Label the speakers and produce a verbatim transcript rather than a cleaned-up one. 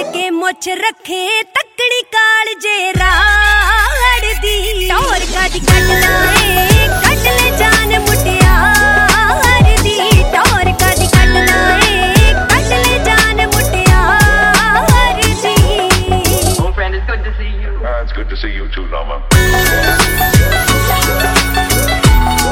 Speaker 1: के मुछ रखे तकड़ी काल जे राड़ दी टौर कद कट लाए